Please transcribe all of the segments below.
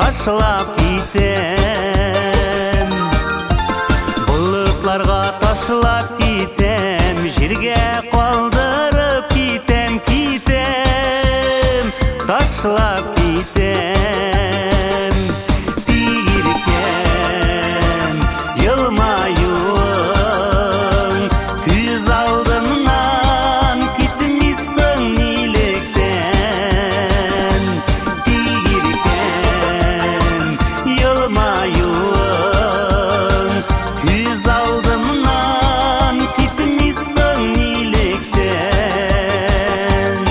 ташлап кетем. Бұлытларға ташлап кетем, жерге қалдырып кетем, ташлап кетем. Тигеркен йылмаюың, күз алдымнан кетмейсің неліктен. Тигеркен йылмаюың, күз алдымнан кетмейсің неліктен.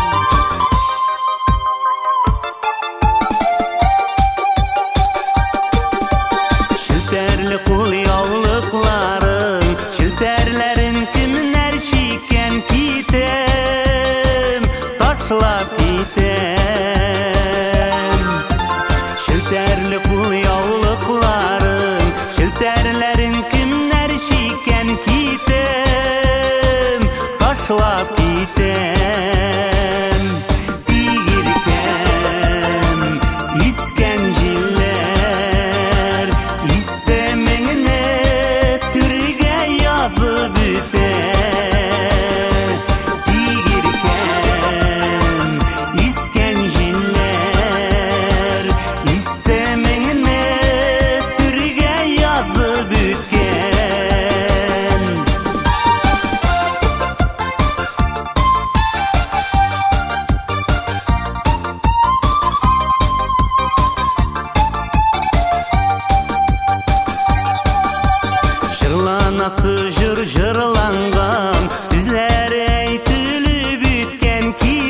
Шілтерлі құлияулықларың, шілтерлерін кімнер шеккен, кетем, ташлап кетем. Шілтерлі құлияулықларың, шілтерлерін кімнер шеккен, кетем, ташлап кетем. Тигеркен искен жиллер, исеміңні түрге жазып өтер. Тигеркен искен жиллер, исеміңні түрге жазып өткен. Жырланасы жыр жырланған, сөзлері айтылып өткен,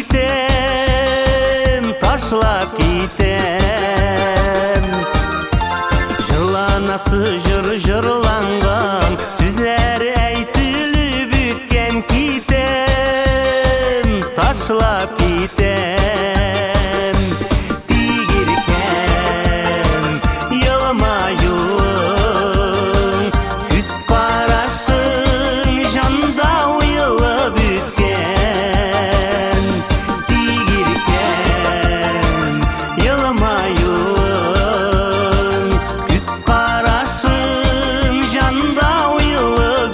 кетем, ташлап кетем. Жырланасы жыр жырланған, сөзлері айтылып өткен, кетем, ташлап кетем. Тигеркен йылмаюың, күз қарашың жанда ойылып өткен. Тигеркен йылмаюың, күз қарашың жанда ойылып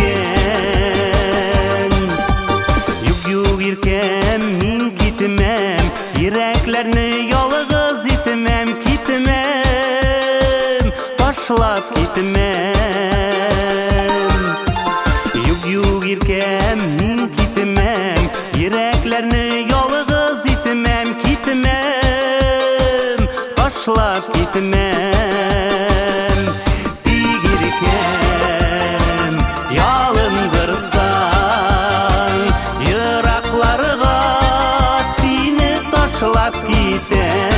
өткен. Юг-юг еркем, мен кетмем, yüreklерні ялғыз етмем, кетмем, ташлап кетмем. Юг-юг еркем, мен кетмем, yüreklерні ялғыз етмем, кетмем, ташлап кетмем. Тигеркен ялындырсаң, йырақларға сені ташлап кетем.